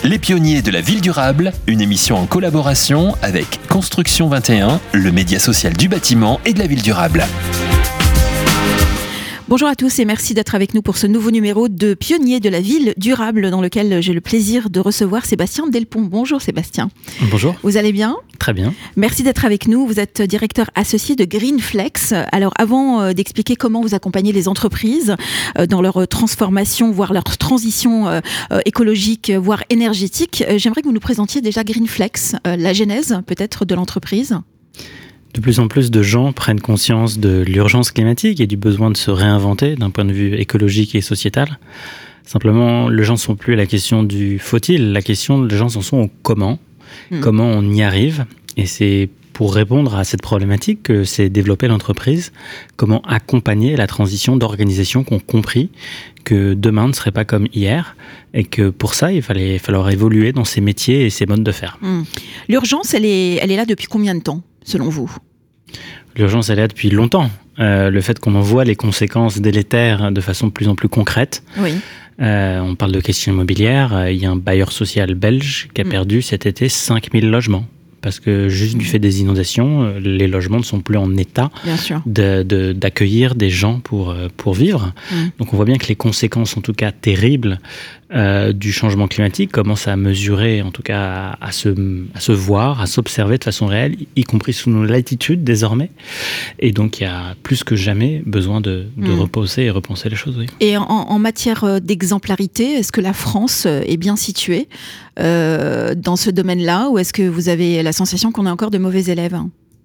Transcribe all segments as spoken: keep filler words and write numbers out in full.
Les pionniers de la ville durable, une émission en collaboration avec Construction vingt et un, le média social du bâtiment et de la ville durable. Bonjour à tous et merci d'être avec nous pour ce nouveau numéro de Pionniers de la ville durable dans lequel j'ai le plaisir de recevoir Sébastien Delpont. Bonjour Sébastien. Bonjour. Vous allez bien ? Très bien. Merci d'être avec nous. Vous êtes directeur associé de Greenflex. Alors avant d'expliquer comment vous accompagnez les entreprises dans leur transformation, voire leur transition écologique, voire énergétique, j'aimerais que vous nous présentiez déjà Greenflex, la genèse peut-être de l'entreprise. De plus en plus de gens prennent conscience de l'urgence climatique et du besoin de se réinventer d'un point de vue écologique et sociétal. Simplement, les gens ne sont plus à la question du faut-il, la question, les gens en sont au comment, mmh. comment on y arrive. Et c'est pour répondre à cette problématique que s'est développée l'entreprise, comment accompagner la transition d'organisations qui ont compris que demain ne serait pas comme hier et que pour ça, il fallait falloir évoluer dans ces métiers et ces modes de faire. Mmh. L'urgence, elle est, elle est là depuis combien de temps ? Selon vous ? L'urgence, elle est là depuis longtemps. Euh, le fait qu'on en voit les conséquences délétères de façon de plus en plus concrète. Oui. Euh, on parle de questions immobilières. Euh, il y a un bailleur social belge qui a mmh. perdu cet été cinq mille logements. Parce que juste mmh. du fait des inondations, les logements ne sont plus en état de, de, d'accueillir des gens pour, pour vivre. Mmh. Donc on voit bien que les conséquences, en tout cas terribles, euh, du changement climatique commencent à mesurer, en tout cas à, à, se, à se voir, à s'observer de façon réelle, y compris sous nos latitudes désormais. Et donc il y a plus que jamais besoin de, de mmh. reposer et repenser les choses. Oui. Et en, en matière d'exemplarité, est-ce que la France est bien située euh, dans ce domaine-là, ou est-ce que vous avez la sensation qu'on a encore de mauvais élèves ?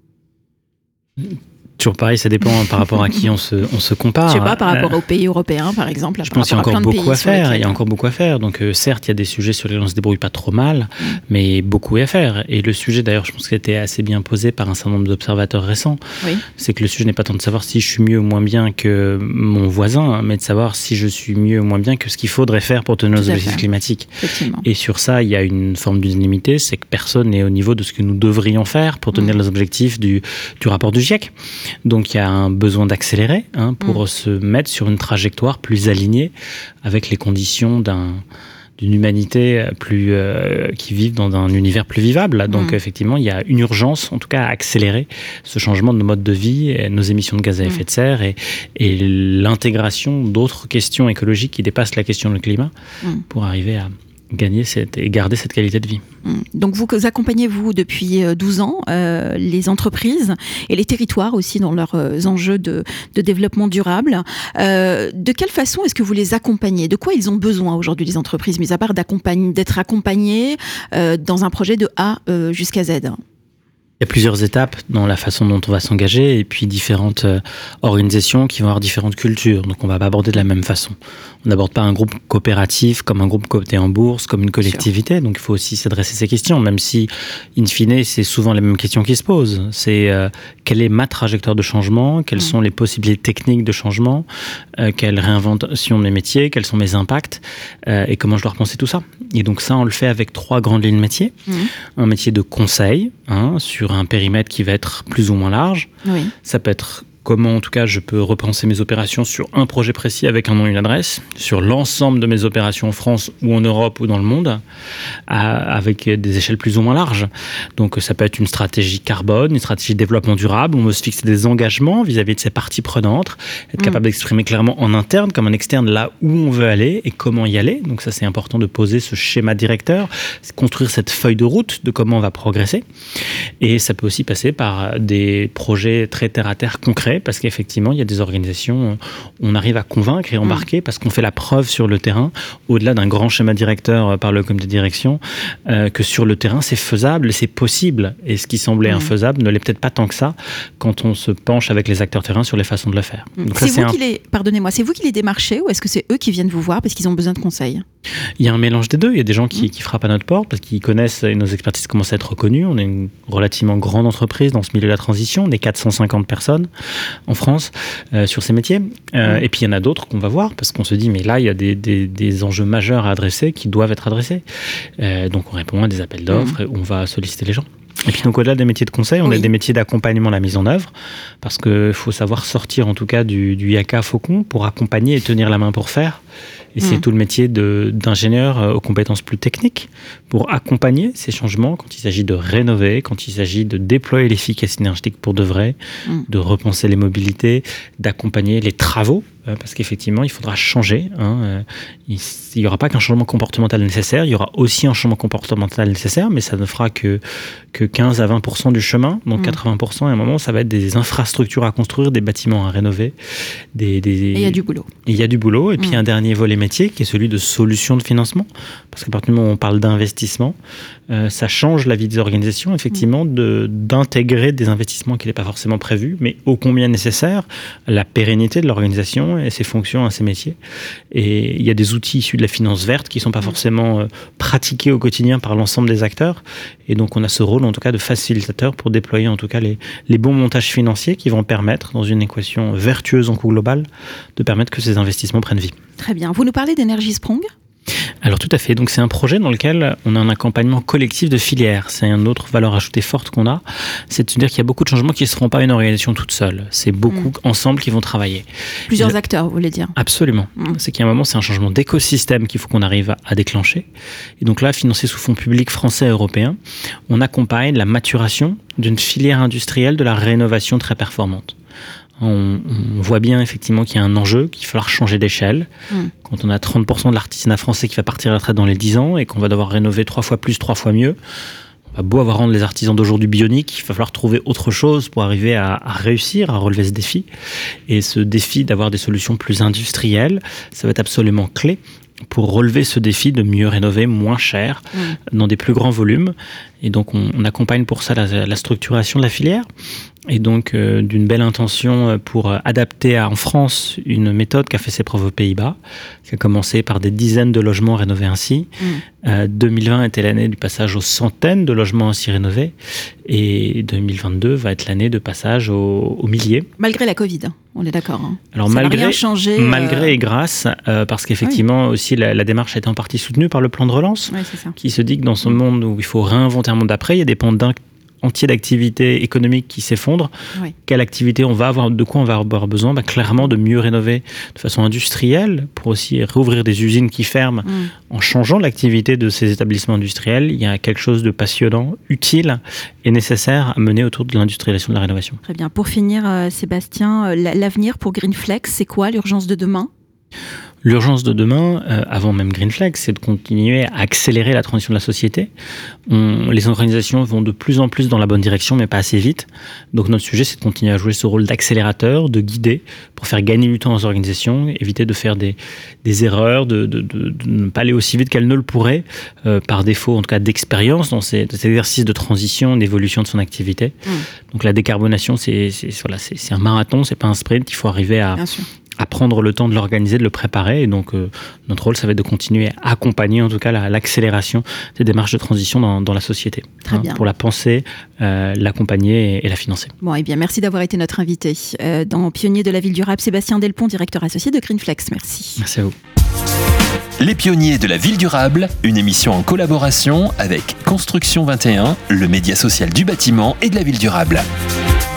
Toujours pareil, ça dépend par rapport à qui on se, on se compare. Je sais pas, par rapport euh, aux pays européens, par exemple. Je pense qu'il y a encore beaucoup à faire. Il y a encore beaucoup à faire. Donc, euh, certes, il y a des sujets sur lesquels on se débrouille pas trop mal, mm. mais beaucoup à faire. Et le sujet, d'ailleurs, je pense qu'il a été assez bien posé par un certain nombre d'observateurs récents. Oui. C'est que le sujet n'est pas tant de savoir si je suis mieux ou moins bien que mon voisin, mais de savoir si je suis mieux ou moins bien que ce qu'il faudrait faire pour tenir nos objectifs climatiques. Et sur ça, il y a une forme d'unanimité, c'est que personne n'est au niveau de ce que nous devrions faire pour tenir mm. les objectifs du, du rapport du GIEC. Donc il y a un besoin d'accélérer hein, pour mmh. se mettre sur une trajectoire plus alignée avec les conditions d'un, d'une humanité plus, euh, qui vit dans un univers plus vivable. Donc mmh. effectivement, il y a une urgence, en tout cas à accélérer ce changement de nos modes de vie, nos émissions de gaz à effet de serre et, et l'intégration d'autres questions écologiques qui dépassent la question du climat mmh. pour arriver à gagner cette, et garder cette qualité de vie. Donc vous accompagnez, vous, depuis douze ans, euh, les entreprises et les territoires aussi dans leurs euh, enjeux de, de développement durable. Euh, de quelle façon est-ce que vous les accompagnez ? De quoi ils ont besoin aujourd'hui, les entreprises, mis à part d'être accompagnés euh, dans un projet de A euh, jusqu'à Z ? Il y a plusieurs étapes dans la façon dont on va s'engager et puis différentes euh, organisations qui vont avoir différentes cultures. Donc on ne va pas aborder de la même façon. On n'aborde pas un groupe coopératif comme un groupe coté en bourse, comme une collectivité. Sure. Donc il faut aussi s'adresser à ces questions, même si, in fine, c'est souvent les mêmes questions qui se posent. C'est euh, quelle est ma trajectoire de changement ? Quelles mmh. sont les possibilités techniques de changement ? euh, Quelle réinvention de mes métiers ? Quels sont mes impacts ? euh, Et comment je dois repenser tout ça ? Et donc ça, on le fait avec trois grandes lignes de métiers. Mmh. Un métier de conseil, hein, sur un périmètre qui va être plus ou moins large. Oui. Ça peut être comment, en tout cas, je peux repenser mes opérations sur un projet précis avec un nom et une adresse, sur l'ensemble de mes opérations en France ou en Europe ou dans le monde, à, avec des échelles plus ou moins larges. Donc, ça peut être une stratégie carbone, une stratégie de développement durable. On veut se fixer des engagements vis-à-vis de ces parties prenantes, être mmh. capable d'exprimer clairement en interne comme en externe là où on veut aller et comment y aller. Donc, ça, c'est important de poser ce schéma directeur, construire cette feuille de route de comment on va progresser. Et ça peut aussi passer par des projets très terre-à-terre concrets, parce qu'effectivement, il y a des organisations, on arrive à convaincre et embarquer mmh. parce qu'on fait la preuve sur le terrain, au-delà d'un grand schéma directeur par le comité de direction, euh, que sur le terrain, c'est faisable et c'est possible. Et ce qui semblait mmh. infaisable ne l'est peut-être pas tant que ça quand on se penche avec les acteurs terrain sur les façons de le faire. Mmh. Donc c'est, ça, c'est vous un... qui les... Pardonnez-moi, c'est vous qui les démarchez ou est-ce que c'est eux qui viennent vous voir parce qu'ils ont besoin de conseils ? Il y a un mélange des deux. Il y a des gens qui, mmh. qui frappent à notre porte parce qu'ils connaissent et nos expertises commencent à être reconnues. On est une relativement grande entreprise dans ce milieu de la transition. On est quatre cent cinquante personnes en France euh, sur ces métiers. Euh, mmh. Et puis il y en a d'autres qu'on va voir parce qu'on se dit mais là il y a des, des, des enjeux majeurs à adresser qui doivent être adressés. Euh, donc on répond à des appels d'offres mmh. et on va solliciter les gens. Et puis donc au-delà des métiers de conseil, on oui. a des métiers d'accompagnement à la mise en œuvre parce qu'il faut savoir sortir en tout cas du, du yaka faucon pour accompagner et tenir la main pour faire. Et mmh. c'est tout le métier de, d'ingénieur aux compétences plus techniques pour accompagner ces changements quand il s'agit de rénover, quand il s'agit de déployer l'efficacité énergétique pour de vrai, mmh. de repenser les mobilités, d'accompagner les travaux, parce qu'effectivement, il faudra changer. Hein. Il n'y aura pas qu'un changement comportemental nécessaire, il y aura aussi un changement comportemental nécessaire, mais ça ne fera que, que quinze à vingt pour cent du chemin. Donc mmh. quatre-vingts pour cent, à un moment, ça va être des infrastructures à construire, des bâtiments à rénover. Des, des... Et il y a du boulot. Il y a du boulot. Et mmh. puis, un dernier volet métier qui est celui de solutions de financement. Parce qu'à partir du moment où on parle d'investissement, euh, ça change la vie des organisations, effectivement, mmh. de, d'intégrer des investissements qui n'étaient pas forcément prévus, mais ô combien nécessaires, la pérennité de l'organisation et ses fonctions à ses métiers. Et il y a des outils issus de la finance verte qui ne sont pas forcément euh, pratiqués au quotidien par l'ensemble des acteurs. Et donc, on a ce rôle, en tout cas, de facilitateur pour déployer, en tout cas, les, les bons montages financiers qui vont permettre, dans une équation vertueuse en coût global, de permettre que ces investissements prennent vie. Très bien. Vous nous parlez d'Energy Sprong ? Alors tout à fait, donc c'est un projet dans lequel on a un accompagnement collectif de filières. C'est une autre valeur ajoutée forte qu'on a, c'est de se dire qu'il y a beaucoup de changements qui ne seront pas une organisation toute seule. C'est beaucoup mmh. ensemble qui vont travailler. Plusieurs le... acteurs, vous voulez dire ? Absolument. Mmh. C'est qu'il y a un moment, c'est un changement d'écosystème qu'il faut qu'on arrive à, à déclencher. Et donc là, financé sous fonds publics français et européens, on accompagne la maturation d'une filière industrielle de la rénovation très performante. On, on voit bien effectivement qu'il y a un enjeu, qu'il va falloir changer d'échelle. Mmh. Quand on a trente pour cent de l'artisanat français qui va partir à la retraite dans les dix ans et qu'on va devoir rénover trois fois plus, trois fois mieux, on va beau avoir rendre les artisans d'aujourd'hui bioniques, il va falloir trouver autre chose pour arriver à, à réussir, à relever ce défi. Et ce défi d'avoir des solutions plus industrielles, ça va être absolument clé pour relever ce défi de mieux rénover, moins cher, mmh. dans des plus grands volumes. Et donc, on, on accompagne pour ça la, la structuration de la filière. Et donc, euh, d'une belle intention pour adapter à, en France une méthode qui a fait ses preuves aux Pays-Bas, qui a commencé par des dizaines de logements rénovés ainsi. Mmh. Euh, deux mille vingt était l'année du passage aux centaines de logements ainsi rénovés. Et deux mille vingt-deux va être l'année de passage aux, aux milliers. Malgré la Covid, on est d'accord. Hein. Alors, ça malgré, n'a rien changé. Malgré euh... et grâce, euh, parce qu'effectivement, oui. aussi, la, la démarche a été en partie soutenue par le plan de relance, ouais, c'est ça. Qui se dit que dans ce mmh. monde où il faut réinventer un monde d'après, il y a des pans d'un entier d'activités économiques qui s'effondrent. Oui. Quelle activité on va avoir, de quoi on va avoir besoin ? Bah, clairement de mieux rénover de façon industrielle pour aussi réouvrir des usines qui ferment mmh. en changeant l'activité de ces établissements industriels. Il y a quelque chose de passionnant, utile et nécessaire à mener autour de l'industrialisation de la rénovation. Très bien. Pour finir, euh, Sébastien, euh, l'avenir pour Greenflex, c'est quoi l'urgence de demain ? L'urgence de demain, euh, avant même Greenflex, c'est de continuer à accélérer la transition de la société. On, les organisations vont de plus en plus dans la bonne direction, mais pas assez vite. Donc notre sujet, c'est de continuer à jouer ce rôle d'accélérateur, de guider, pour faire gagner du temps aux organisations, éviter de faire des, des erreurs, de, de, de, de ne pas aller aussi vite qu'elles ne le pourraient, euh, par défaut en tout cas d'expérience dans ces, ces exercices de transition, d'évolution de son activité. Mmh. Donc la décarbonation, c'est, c'est, voilà, c'est, c'est un marathon, c'est pas un sprint. Il faut arriver à... à prendre le temps de l'organiser, de le préparer. Et donc, euh, notre rôle, ça va être de continuer à accompagner, en tout cas, la, l'accélération des démarches de transition dans, dans la société. Très hein, bien. Pour la penser, euh, l'accompagner et, et la financer. Bon, eh bien, merci d'avoir été notre invité. Euh, dans Pionniers de la ville durable, Sébastien Delpont, directeur associé de Greenflex. Merci. Merci à vous. Les Pionniers de la ville durable, une émission en collaboration avec Construction vingt et un, le média social du bâtiment et de la ville durable.